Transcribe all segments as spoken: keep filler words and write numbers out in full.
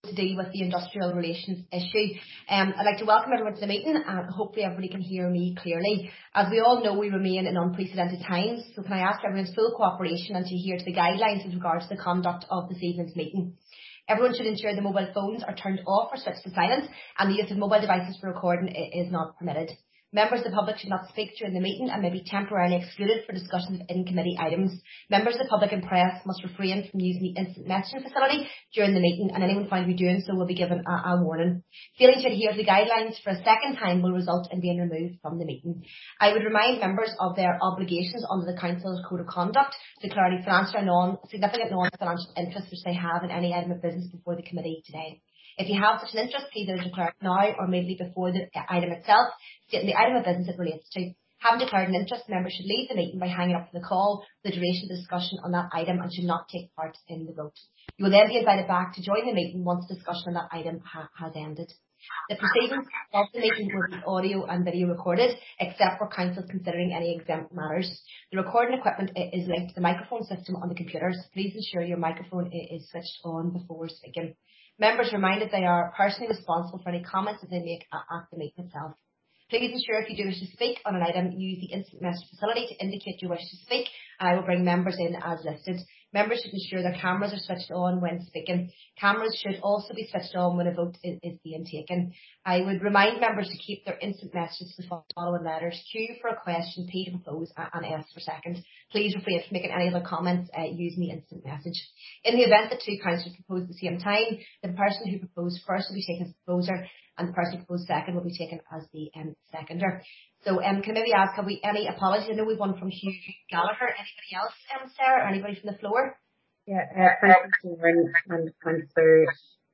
to deal with the industrial relations issue. Um, I'd like to welcome everyone to the meeting, and hopefully everybody can hear me clearly. As we all know, we remain in unprecedented times, so can I ask everyone's full cooperation and to adhere to the guidelines with regards to the conduct of this evening's meeting. Everyone should ensure the mobile phones are turned off or switched to silent, and the use of mobile devices for recording is not permitted. Members of the public should not speak during the meeting and may be temporarily excluded for discussion of in-committee items. Members of the public and press must refrain from using the instant messaging facility during the meeting, and anyone found to be doing so will be given a, a warning. Failing to adhere to the guidelines for a second time will result in being removed from the meeting. I would remind members of their obligations under the Council's Code of Conduct to declare any financial or non-significant non-financial interest which they have in any item of business before the committee today. If you have such an interest, please either declare it now or immediately before the item itself, stating the item of business it relates to. Having declared an interest, members should leave the meeting by hanging up the call for the duration of the discussion on that item and should not take part in the vote. You will then be invited back to join the meeting once discussion on that item ha- has ended. The proceedings of the meeting will be audio and video recorded, except for council considering any exempt matters. The recording equipment is linked to the microphone system on the computers. Please ensure your microphone is switched on before speaking. Members are reminded they are personally responsible for any comments that they make at, at the meeting itself. Please ensure if you do wish to speak on an item, use the instant message facility to indicate you wish to speak, and I will bring members in as listed. Members should ensure their cameras are switched on when speaking. Cameras should also be switched on when a vote is, is being taken. I would remind members to keep their instant messages to the following letters: Q for a question, P to propose, and S for second. Please refrain from making any other comments uh, using the instant message. In the event that two councillors propose at the same time, the person who proposed first will be taken as the proposer, and the person who proposed second will be taken as the um, seconder. So um, can I maybe ask, have we any apologies? I know we've one from Hugh Gallagher. Anybody else, um, Sarah, or anybody from the floor? Yeah, uh, Councillor and Councillor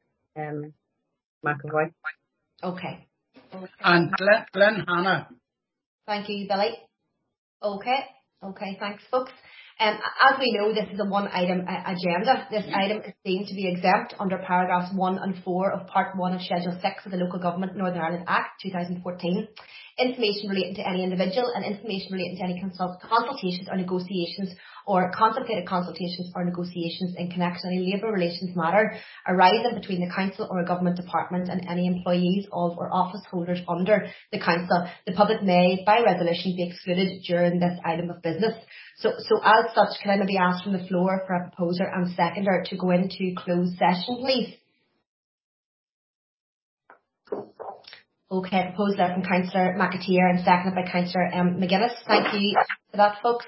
um, McAvoy. Okay. okay. And Glenn, Glenn Hannah. Thank you, Billy. Okay. Okay, thanks, folks. Um, as we know, this is a one-item uh, agenda. This item is deemed to be exempt under paragraphs one and four of Part one of Schedule six of the Local Government Northern Ireland Act two thousand fourteen. Information relating to any individual and information relating to any consult- consultations or negotiations or contemplated consultations or negotiations in connection with any labour relations matter arising between the council or a government department and any employees of or office holders under the council, the public may, by resolution, be excluded during this item of business. So, so as such, can I maybe ask from the floor for a proposer and seconder to go into closed session, please? Okay, proposed there from Councillor McAteer and seconded by Councillor um, McGuinness. Thank you for that, folks.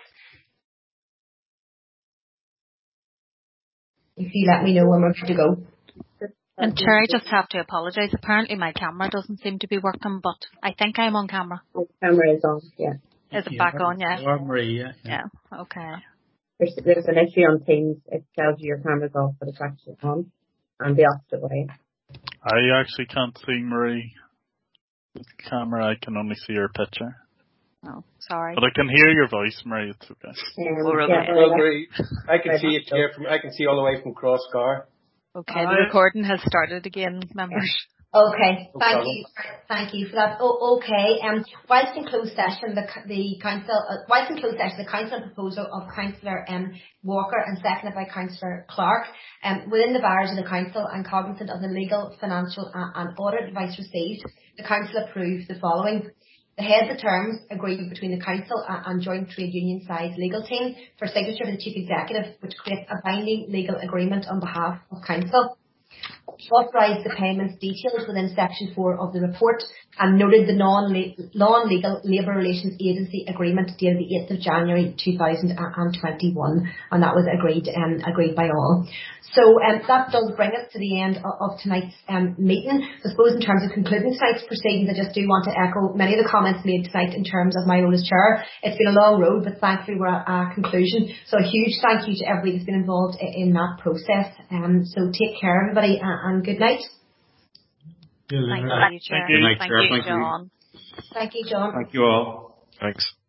If you let me know when we're ready to go. And Chair, I just have to apologise. Apparently my camera doesn't seem to be working, but I think I'm on camera. The camera is on, yeah. Is it back on, yeah? Marie, yeah, yeah. Yeah, okay. There's, there's an issue on Teams. It tells you your camera's off, but it's actually on. And the opposite way. I actually can't see Marie. With the camera, I can only see her picture. Oh, sorry. But I can hear your voice, Marie. It's okay. Um, oh, yeah, well, Marie, I can see it here. From, I can see all the way from Crossgar. Okay, uh, the recording has started again, members. Okay, no thank problem. you, thank you for that. Oh, okay, um, whilst in closed session, the the council, uh, whilst in closed session, the council proposal of Councillor um Walker and seconded by Councillor Clark, um, within the bars of the council and cognizant of the legal, financial, and, and audit advice received, the council approved the following: the heads of terms agreed between the council and, and joint trade union side legal team for signature of the chief executive, which creates a binding legal agreement on behalf of council. Authorised the payments details within section four of the report and noted the non-legal labour relations agency agreement dated the eighth of January two thousand twenty-one, and that was agreed um, agreed by all. So um, that does bring us to the end of, of tonight's um, meeting. I suppose in terms of concluding tonight's proceedings, I just do want to echo many of the comments made tonight in terms of my role as chair. It's been a long road, but thankfully we're at a conclusion. So a huge thank you to everybody that's been involved in, in that process. Um, so take care, everybody, and, and good night. Thank you, Chair. Thank you, Thank you, John. Thank you, John. Thank you all. Thanks.